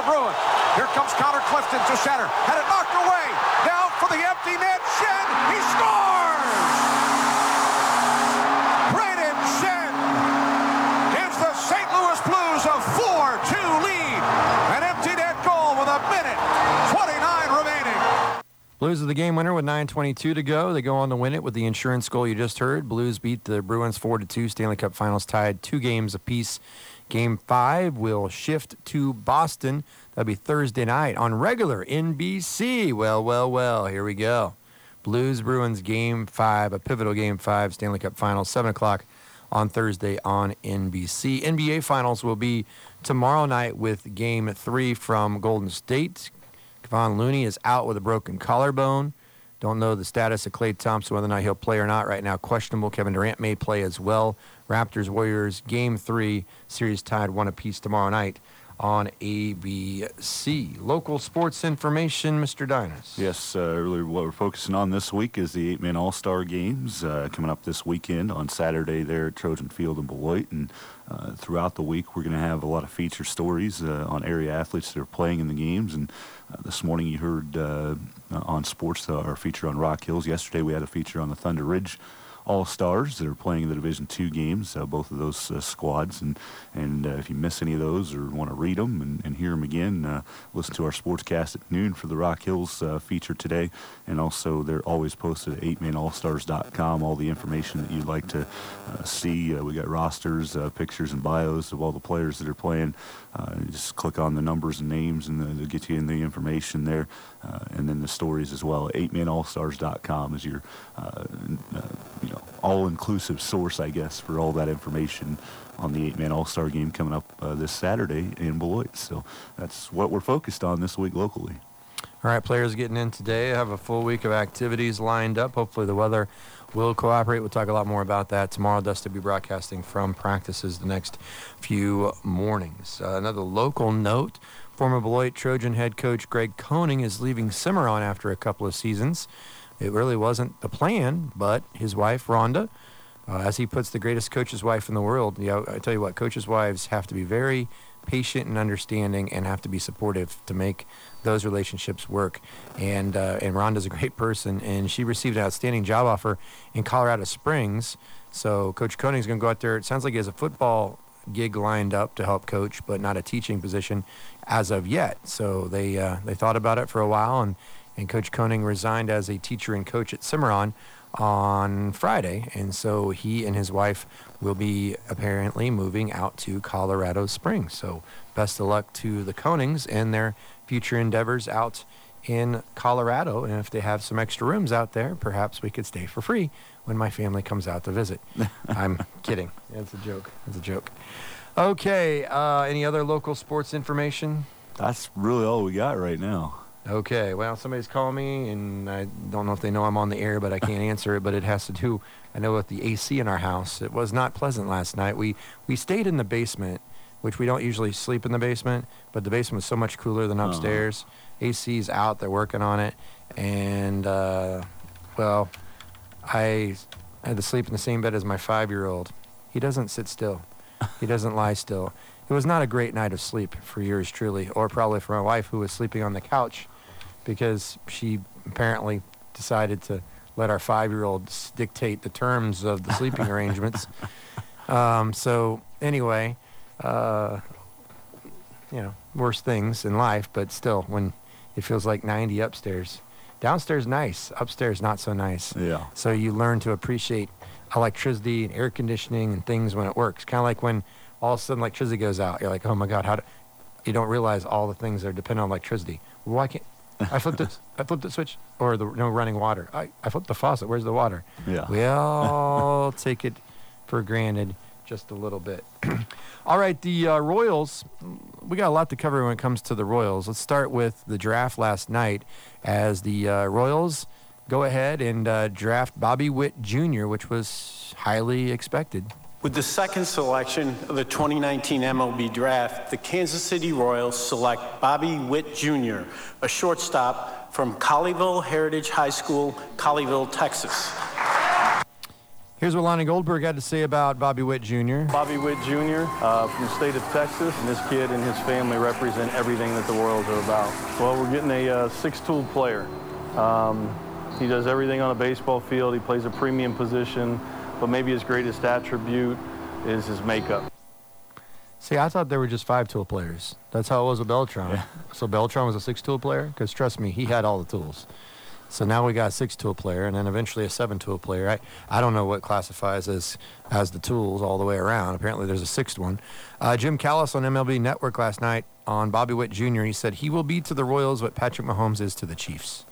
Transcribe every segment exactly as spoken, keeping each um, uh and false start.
the Bruins. Here comes Connor Clifton to center. Had it knocked away. Now for the empty net. Schenn. He scores! Brayden Schenn gives the Saint Louis Blues a four two lead. An empty net goal with a minute twenty-nine remaining. Blues are the game winner with nine twenty-two to go. They go on to win it with the insurance goal you just heard. Blues beat the Bruins four to two. Stanley Cup Finals tied two games apiece. Game five will shift to Boston. That'll be Thursday night on regular N B C. Well, well, well, here we go. Blues Bruins game five, a pivotal game five, Stanley Cup Finals, seven o'clock on Thursday on N B C. N B A Finals will be tomorrow night with game three from Golden State. Kevon Looney is out with a broken collarbone. Don't know the status of Klay Thompson, whether or not he'll play or not. Right now, questionable. Kevin Durant may play as well. Raptors, Warriors, game three, series tied one apiece tomorrow night on A B C. Local sports information, Mister Dinas. Yes, uh, really what we're focusing on this week is the eight-man All-Star Games uh, coming up this weekend on Saturday there at Trojan Field in Beloit. And uh, throughout the week, we're going to have a lot of feature stories uh, on area athletes that are playing in the games. And uh, this morning you heard uh, on sports uh, our feature on Rock Hills. Yesterday we had a feature on the Thunder Ridge All-Stars that are playing in the Division two games, uh, both of those uh, squads. And and uh, if you miss any of those or want to read them and, and hear them again, uh, listen to our Sportscast at noon for the Rock Hills uh, feature today. And also, they're always posted at eight man all stars dot com, all the information that you'd like to uh, see. Uh, we got rosters, uh, pictures, and bios of all the players that are playing. Uh, just click on the numbers and names, and they'll get you in the information there. Uh, and then the stories as well. eight man all stars dot com is your uh, uh, you know, all-inclusive source, I guess, for all that information on the eight-man All-Star game coming up uh, this Saturday in Beloit. So that's what we're focused on this week locally. All right, players getting in today. Have a full week of activities lined up. Hopefully the weather will cooperate. We'll talk a lot more about that tomorrow. Dust will be broadcasting from practices the next few mornings. Uh, another local note, former Beloit Trojan head coach Greg Koenig is leaving Cimarron after a couple of seasons. It really wasn't the plan, but his wife, Rhonda, uh, as he puts, the greatest coach's wife in the world. You know, I tell you what, coaches' wives have to be very patient and understanding and have to be supportive to make those relationships work. And uh, and Rhonda's a great person, and she received an outstanding job offer in Colorado Springs. So Coach Koenig's going to go out there. It sounds like he has a football gig lined up to help coach, but not a teaching position as of yet. So they uh, they thought about it for a while, and And Coach Koenig resigned as a teacher and coach at Cimarron on Friday. And so he and his wife will be apparently moving out to Colorado Springs. So best of luck to the Koenigs and their future endeavors out in Colorado. And if they have some extra rooms out there, perhaps we could stay for free when my family comes out to visit. I'm kidding. That's a joke. That's a joke. Okay. Uh, any other local sports information? That's really all we got right now. Okay, well, somebody's calling me, and I don't know if they know I'm on the air, but I can't answer it, but it has to do, I know, with the A C in our house. It was not pleasant last night. We we stayed in the basement, which we don't usually sleep in the basement, but the basement was so much cooler than upstairs. Uh-huh. A C's out, they're working on it, and, uh, well, I had to sleep in the same bed as my five-year-old. He doesn't sit still. He doesn't lie still. It was not a great night of sleep for yours truly, or probably for my wife, who was sleeping on the couch because she apparently decided to let our five-year-old dictate the terms of the sleeping arrangements. Um, so anyway, uh, you know, worse things in life, but still, when it feels like ninety upstairs. Downstairs nice, upstairs not so nice. Yeah. So you learn to appreciate electricity and air conditioning and things when it works. Kind of like when all of a sudden electricity goes out. You're like, oh my God, how do... You don't realize all the things that are dependent on electricity. Well, why can't... I flipped it. I flipped the switch, or the no running water. I, I flipped the faucet. Where's the water? Yeah. We all take it for granted just a little bit. All right, the uh, Royals. We got a lot to cover when it comes to the Royals. Let's start with the draft last night, as the uh, Royals go ahead and uh, draft Bobby Witt Junior, which was highly expected. With the second selection of the twenty nineteen M L B Draft, the Kansas City Royals select Bobby Witt Junior, a shortstop from Colleyville Heritage High School, Colleyville, Texas. Here's what Lonnie Goldberg had to say about Bobby Witt Junior Bobby Witt Junior Uh, from the state of Texas, and this kid and his family represent everything that the Royals are about. Well, we're getting a uh, six-tool player. Um, he does everything on a baseball field. He plays a premium position, but maybe his greatest attribute is his makeup. See, I thought there were just five-tool players. That's how it was with Beltran. Yeah. So Beltran was a six-tool player? Because trust me, he had all the tools. So now we got a six-tool player and then eventually a seven-tool player. I, I don't know what classifies as, as the tools all the way around. Apparently there's a sixth one. Uh, Jim Callis on M L B Network last night on Bobby Witt Junior He said he will be to the Royals what Patrick Mahomes is to the Chiefs.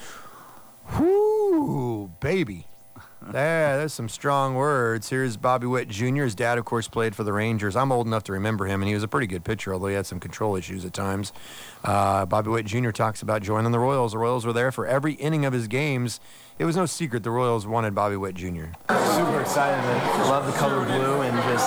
Whoo, baby. There, there's some strong words. Here's Bobby Witt Junior His dad, of course, played for the Rangers. I'm old enough to remember him, and he was a pretty good pitcher, although he had some control issues at times. Uh, Bobby Witt Junior talks about joining the Royals. The Royals were there for every inning of his games. It was no secret the Royals wanted Bobby Witt Junior Super excited. I love the color blue and just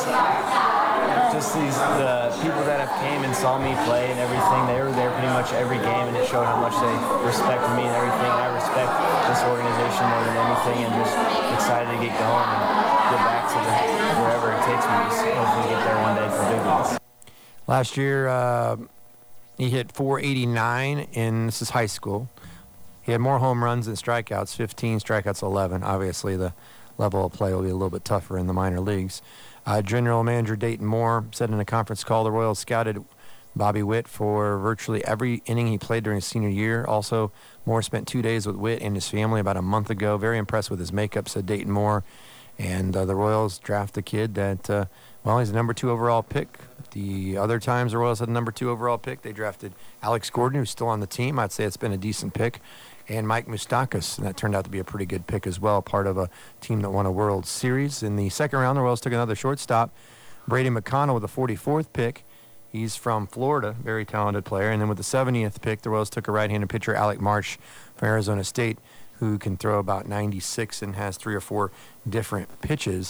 just these the people that have came and saw me play and everything. They were there pretty much every game, and it showed how much they respected me and everything. And I respect this organization more than anything, and just excited to get going and get back to the, wherever it takes me. Just hopefully get there one day for big ones. Last year, uh, he hit four eighty-nine in, this is high school. He had more home runs than strikeouts, fifteen, strikeouts eleven. Obviously, the level of play will be a little bit tougher in the minor leagues. Uh, General Manager Dayton Moore said in a conference call the Royals scouted Bobby Witt for virtually every inning he played during his senior year. Also, Moore spent two days with Witt and his family about a month ago. Very impressed with his makeup, said Dayton Moore. And uh, the Royals draft a kid that, uh, well, he's a number two overall pick. The other times the Royals had a number two overall pick, they drafted Alex Gordon, who's still on the team. I'd say it's been a decent pick. And Mike Moustakas, and that turned out to be a pretty good pick as well, part of a team that won a World Series. In the second round, the Royals took another shortstop, Brady McConnell, with the forty-fourth pick. He's from Florida, very talented player. And then with the seventieth pick, the Royals took a right-handed pitcher, Alec Marsh, from Arizona State, who can throw about ninety-six and has three or four different pitches.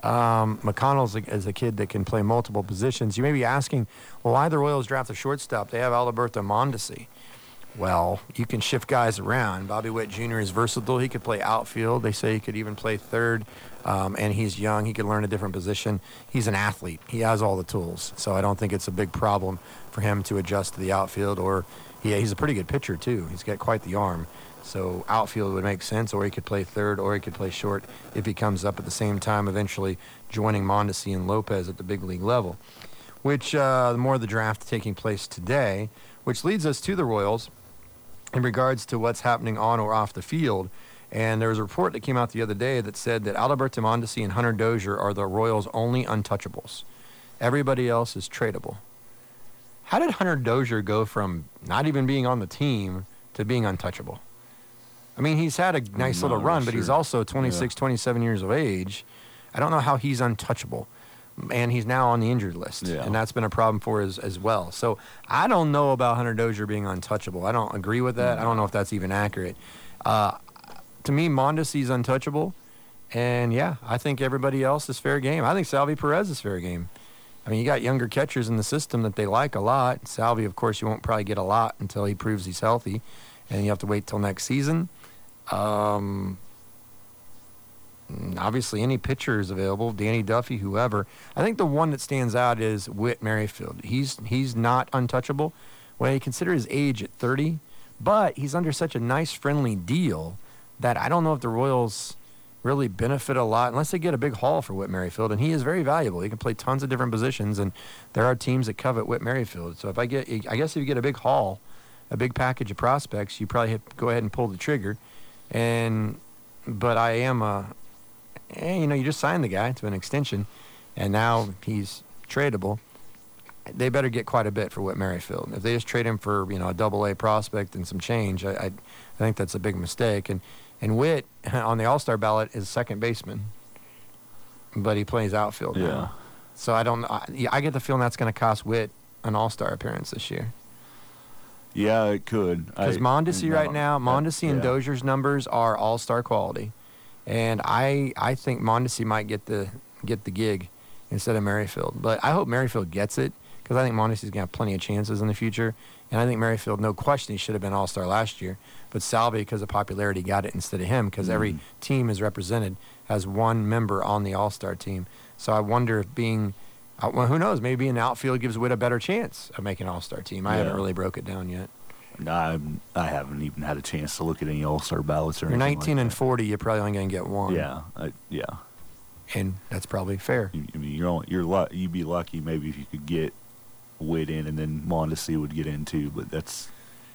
Um, McConnell's a, is a kid that can play multiple positions. You may be asking, well, why the Royals draft a shortstop? They have Alberto Mondesi. Well, you can shift guys around. Bobby Witt Junior is versatile. He could play outfield. They say he could even play third, um, and he's young. He could learn a different position. He's an athlete. He has all the tools, so I don't think it's a big problem for him to adjust to the outfield. Or yeah, he's a pretty good pitcher, too. He's got quite the arm. So outfield would make sense, or he could play third, or he could play short if he comes up at the same time, eventually joining Mondesi and Lopez at the big league level, which uh, the more of the draft taking place today, which leads us to the Royals in regards to what's happening on or off the field. And there was a report that came out the other day that said that Alberto Mondesi and Hunter Dozier are the Royals' only untouchables. Everybody else is tradable. How did Hunter Dozier go from not even being on the team to being untouchable? I mean, he's had a nice little run, but he's also twenty-six, yeah. twenty-seven years of age. I don't know how he's untouchable. And he's now on the injured list, yeah. and that's been a problem for us as well. So I don't know about Hunter Dozier being untouchable. I don't agree with that. Mm-hmm. I don't know if that's even accurate. Uh, to me, Mondesi's untouchable, and yeah, I think everybody else is fair game. I think Salvi Perez is fair game. I mean, you got younger catchers in the system that they like a lot. Salvi, of course, you won't probably get a lot until he proves he's healthy, and you have to wait till next season. Um... Obviously, any pitcher is available, Danny Duffy, whoever. I think the one that stands out is Whit Merrifield. He's he's not untouchable. When you consider his age at thirty, but he's under such a nice, friendly deal that I don't know if the Royals really benefit a lot unless they get a big haul for Whit Merrifield, and he is very valuable. He can play tons of different positions, and there are teams that covet Whit Merrifield. So if I get, I guess if you get a big haul, a big package of prospects, you probably hit, go ahead and pull the trigger. And but I am a And, you know, you just signed the guy to an extension, and now he's tradable. They better get quite a bit for Whit Merrifield. If they just trade him for, you know, a double-A prospect and some change, I, I, I think that's a big mistake. And, and Whit, on the All-Star ballot, is second baseman, but he plays outfield yeah. now. So I don't I, I get the feeling that's going to cost Whit an All-Star appearance this year. Yeah, it could. Because Mondesi right now, Mondesi and yeah. Dozier's numbers are All-Star quality. And I I think Mondesi might get the get the gig instead of Merrifield. But I hope Merrifield gets it because I think Mondesi's going to have plenty of chances in the future. And I think Merrifield, no question, he should have been All-Star last year. But Salvi, because of popularity, got it instead of him because mm. every team is represented has one member on the All-Star team. So I wonder if being, uh, well, who knows, maybe an outfield gives Witt a better chance of making an All-Star team. I Yeah. haven't really broke it down yet. I I haven't even had a chance to look at any All-Star ballots or You're anything nineteen like and that. forty, you're probably only going to get one. Yeah, I, yeah. And that's probably fair. You, I mean, you're only, you're lu- you'd be lucky maybe if you could get Witt in, and then Mondesi would get in too, but that's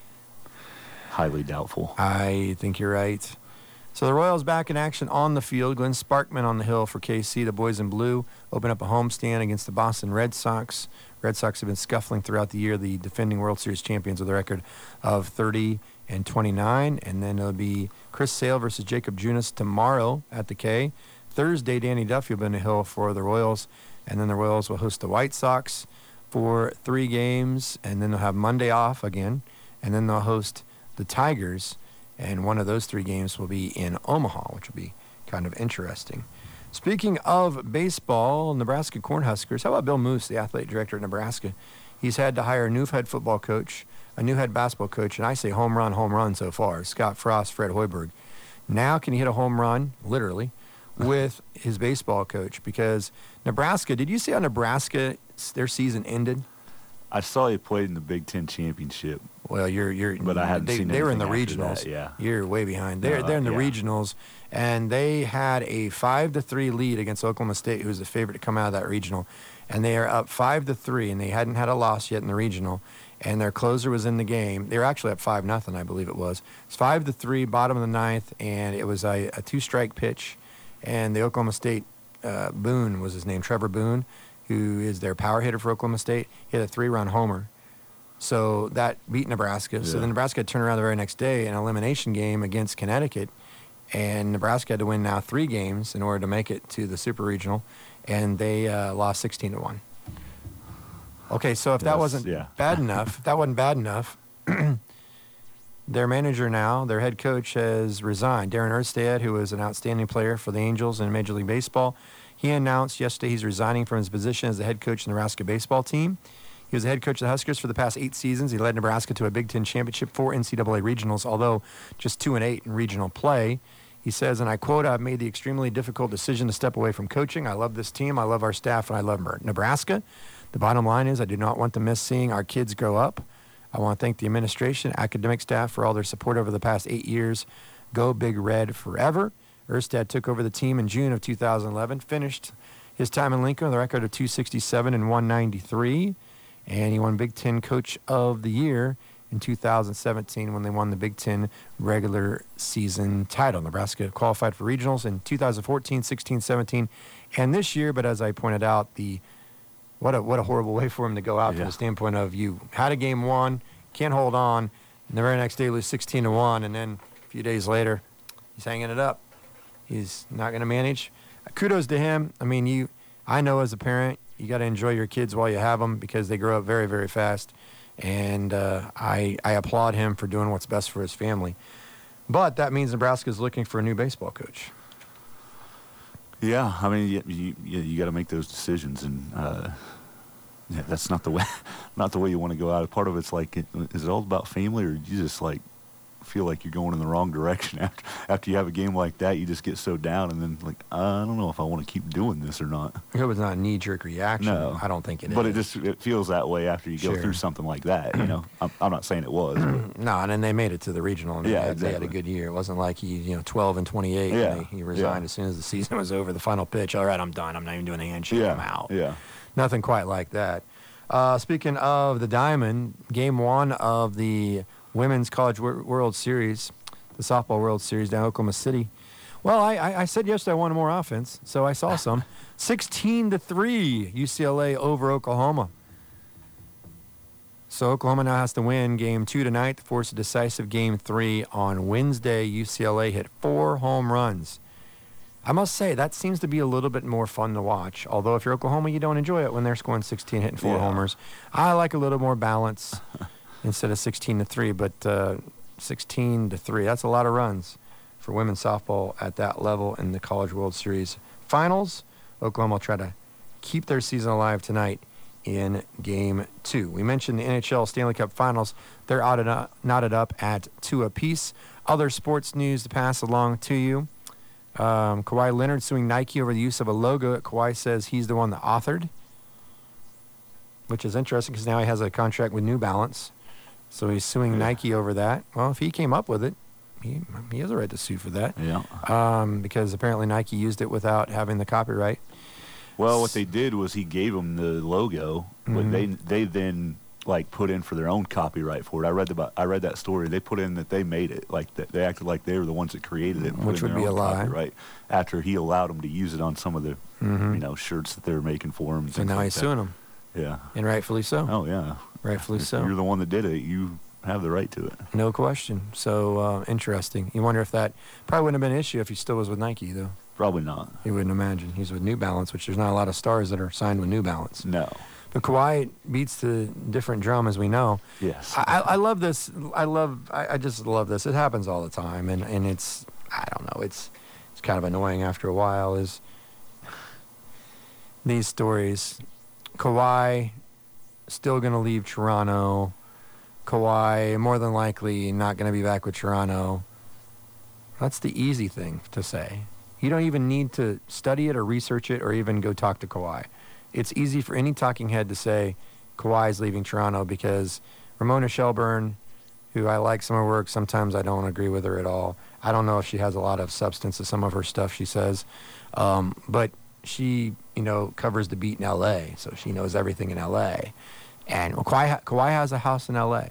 highly doubtful. I think you're right. So the Royals back in action on the field. Glenn Sparkman on the hill for K C. The boys in blue open up a homestand against the Boston Red Sox. Red Sox have been scuffling throughout the year. The defending World Series champions with a record of thirty and twenty-nine. And then it'll be Chris Sale versus Jacob Junis tomorrow at the K. Thursday, Danny Duffy will be on the hill for the Royals. And then the Royals will host the White Sox for three games. And then they'll have Monday off again. And then they'll host the Tigers. And one of those three games will be in Omaha, which will be kind of interesting. Speaking of baseball, Nebraska Cornhuskers, how about Bill Moose, the athletic director at Nebraska? He's had to hire a new head football coach, a new head basketball coach, and I say home run, home run so far, Scott Frost, Fred Hoiberg. Now can he hit a home run, literally, with his baseball coach? Because Nebraska, did you see how Nebraska, their season ended? I saw he played in the Big Ten championship. Well, you're you're. But I hadn't they, seen They were in the anything regionals. after that, yeah. You're way behind. They're No, they're in the yeah. regionals, and they had a five to three lead against Oklahoma State, who's the favorite to come out of that regional, and they are up five to three, and they hadn't had a loss yet in the regional, and their closer was in the game. They were actually up five nothing, I believe it was. It's five to three, bottom of the ninth, and it was a, a two strike pitch, and the Oklahoma State uh, Boone was his name, Trevor Boone, who is their power hitter for Oklahoma State, hit a three run homer. So that beat Nebraska. Yeah. So then Nebraska turned around the very next day in an elimination game against Connecticut. And Nebraska had to win now three games in order to make it to the Super Regional. And they uh, lost sixteen to one. Okay, so if that Yes, wasn't yeah. bad enough, if that wasn't bad enough, their manager now, their head coach, has resigned. Darren Erstad, who was an outstanding player for the Angels in Major League Baseball, he announced yesterday he's resigning from his position as the head coach of the Nebraska baseball team. He was the head coach of the Huskers for the past eight seasons. He led Nebraska to a Big Ten championship, four N C double A regionals, although just two and eight in regional play. He says, and I quote, "I've made the extremely difficult decision to step away from coaching. I love this team. I love our staff, and I love Nebraska. The bottom line is I do not want to miss seeing our kids grow up. I want to thank the administration, academic staff for all their support over the past eight years. Go Big Red forever." Erstad took over the team in June of two thousand eleven, finished his time in Lincoln with a record of two sixty-seven and one ninety-three. And he won Big Ten Coach of the Year in two thousand seventeen when they won the Big Ten regular season title. Nebraska qualified for regionals in two thousand fourteen, sixteen, seventeen, and this year. But as I pointed out, the what a what a horrible way for him to go out Yeah. from the standpoint of you had a game won, can't hold on, and the very next day lose sixteen to one, and then a few days later he's hanging it up. He's not going to manage. Kudos to him. I mean, you, I know as a parent, you got to enjoy your kids while you have them because they grow up very, very fast. And uh, I, I applaud him for doing what's best for his family. But that means Nebraska's looking for a new baseball coach. Yeah, I mean, you you, you got to make those decisions, and uh, yeah, that's not the way, not the way you want to go out. Part of it's like, is it all about family, or do you just like feel like you're going in the wrong direction after after you have a game like that? You just get so down, and then like, I don't know if I want to keep doing this or not. I hope it's not a knee-jerk reaction. No, I don't think it but is. it just it feels that way after you go Sure. through something like that. You know, I'm, I'm not saying it was. But No, and then they made it to the regional, and they, Yeah, had, they had a exactly. good year. It wasn't like he, you know, twelve and twenty-eight. Yeah, And he, he resigned yeah. as soon as the season was over. The final pitch. All right, I'm done. I'm not even doing a handshake. yeah, I'm out. yeah. Nothing quite like that. Uh, speaking of the Diamond, game one of the Women's College Wor- World Series, the Softball World Series down in Oklahoma City. Well, I, I, I said yesterday I wanted more offense, so I saw some. sixteen to three, U C L A over Oklahoma. So Oklahoma now has to win game two tonight to force a decisive game three on Wednesday. U C L A hit four home runs. I must say, that seems to be a little bit more fun to watch. Although if you're Oklahoma, you don't enjoy it when they're scoring sixteen, hitting four Yeah. homers. I like a little more balance instead of sixteen to three, but uh, sixteen to three, that's a lot of runs for women's softball at that level in the College World Series finals. Oklahoma will try to keep their season alive tonight in game two. We mentioned the N H L Stanley Cup Finals. They're knotted up, knotted up at two apiece. Other sports news to pass along to you. Um, Kawhi Leonard suing Nike over the use of a logo that Kawhi says he's the one that authored, which is interesting because now he has a contract with New Balance. So he's suing yeah. Nike over that. Well, if he came up with it, he, he has a right to sue for that. Yeah. Um, because apparently Nike used it without having the copyright. Well, what they did was he gave them the logo, mm-hmm. but they they then like put in for their own copyright for it. I read about I read that story. They put in that they made it, like that they acted like they were the ones that created it, and which put in would their be own a lie. Copyright after he allowed them to use it on some of the mm-hmm. you know shirts that they were making for him. So now like he's that. suing them. Yeah. And rightfully so. Oh yeah. Rightfully if so. You're the one that did it. You have the right to it. No question. So uh, interesting. You wonder if that probably wouldn't have been an issue if he still was with Nike, though. Probably not. You wouldn't imagine. He's with New Balance, which there's not a lot of stars that are signed with New Balance. No. But Kawhi beats the different drum, as we know. Yes. I, I love this. I love. I, I just love this. It happens all the time, and, and it's. I don't know. It's it's kind of annoying after a while. Is these stories? Kawhi still going to leave Toronto. Kawhi more than likely not going to be back with Toronto. That's the easy thing to say. You don't even need to study it or research it or even go talk to Kawhi. It's easy for any talking head to say Kawhi's leaving Toronto because Ramona Shelburne, who I like some of her work, sometimes I don't agree with her at all. I don't know if she has a lot of substance to some of her stuff she says. Um, but she, you know, covers the beat in L A, so she knows everything in L A. And well, Kawhi, Kawhi has a house in L A.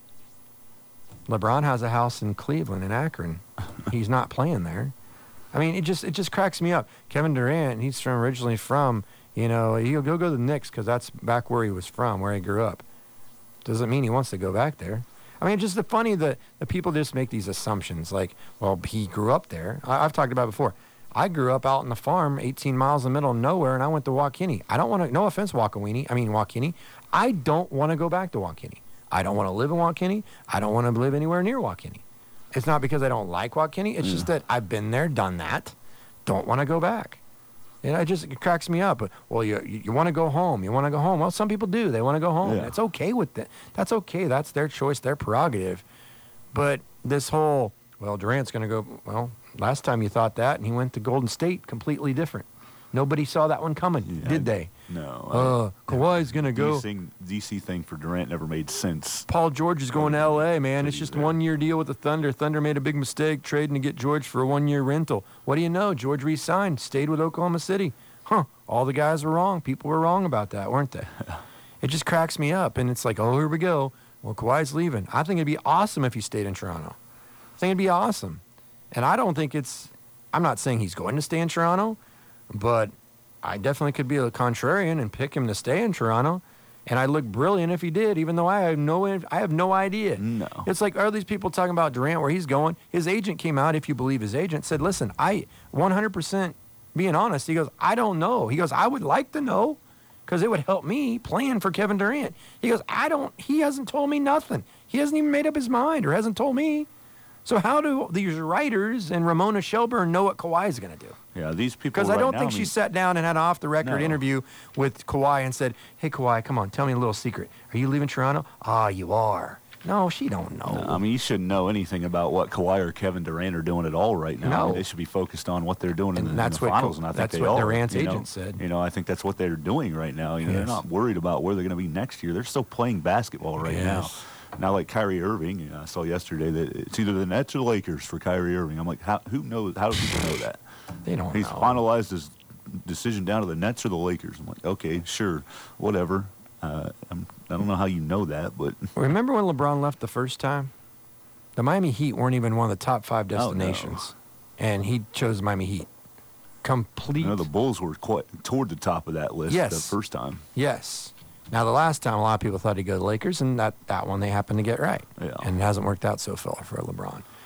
LeBron has a house in Cleveland, in Akron. He's not playing there. I mean, it just it just cracks me up. Kevin Durant, he's from originally from, you know, he'll go go to the Knicks because that's back where he was from, where he grew up. Doesn't mean he wants to go back there. I mean, it's just the funny that the people just make these assumptions like, well, he grew up there. I, I've talked about it before. I grew up out in the farm, eighteen miles in the middle of nowhere, and I went to Waukene. I don't want to, no offense, Waukene, I mean Waukene. I don't want to go back to Waukene. I don't want to live in Waukene. I don't want to live anywhere near Waukene. It's not because I don't like Waukene. It's mm. just that I've been there, done that. Don't want to go back. You know, it just it cracks me up. But, well, you you, you want to go home. You want to go home. Well, some people do. They want to go home. Yeah. That's okay with that. That's okay. That's their choice, their prerogative. But this whole, well, Durant's going to go, well, last time you thought that, and he went to Golden State, completely different. Nobody saw that one coming, yeah, did they? No. Uh, Kawhi's going to go. D C thing for Durant never made sense. Paul George is going to L A, man. It's just a one-year deal with the Thunder. Thunder made a big mistake trading to get George for a one-year rental. What do you know? George re-signed, stayed with Oklahoma City. Huh. All the guys were wrong. People were wrong about that, weren't they? It just cracks me up. And it's like, oh, here we go. Well, Kawhi's leaving. I think it'd be awesome if he stayed in Toronto. I think it'd be awesome. And I don't think it's – I'm not saying he's going to stay in Toronto, but – I definitely could be a contrarian and pick him to stay in Toronto, and I'd look brilliant if he did, even though I have no I have no idea. No. It's like, are these people talking about Durant, where he's going? His agent came out, if you believe his agent, said, listen, I one hundred percent being honest, he goes, I don't know. He goes, I would like to know because it would help me plan for Kevin Durant. He goes, I don't, he hasn't told me nothing. He hasn't even made up his mind or hasn't told me. So how do these writers and Ramona Shelburne know what Kawhi's going to do? Yeah, these people. Because right I don't now, think I she mean, sat down and had an off-the-record no. interview with Kawhi and said, hey, Kawhi, come on, tell me a little secret. Are you leaving Toronto? Ah, you are. No, she don't know. No, I mean, you shouldn't know anything about what Kawhi or Kevin Durant are doing at all right now. No. I mean, they should be focused on what they're doing in And the, that's in the what finals, Ka- and I think that's they what are. Durant's you know? agent said. You know, I think that's what they're doing right now. You know, Yes. they're not worried about where they're going to be next year. They're still playing basketball right Yes. now. Now, like Kyrie Irving, you know, I saw yesterday that it's either the Nets or the Lakers for Kyrie Irving. I'm like, how, who knows? How do people know that? They don't He's know. finalized his decision down to the Nets or the Lakers. I'm like, okay, sure, whatever. Uh, I'm, I don't know how you know that, but Remember when LeBron left the first time? The Miami Heat weren't even one of the top five Oh, no. destinations. And he chose Miami Heat. Complete. you know, the Bulls were quite toward the top of that list Yes. the first time. Yes. Now, the last time, a lot of people thought he'd go to the Lakers, and that, that one they happened to get right. Yeah. And it hasn't worked out so far for LeBron.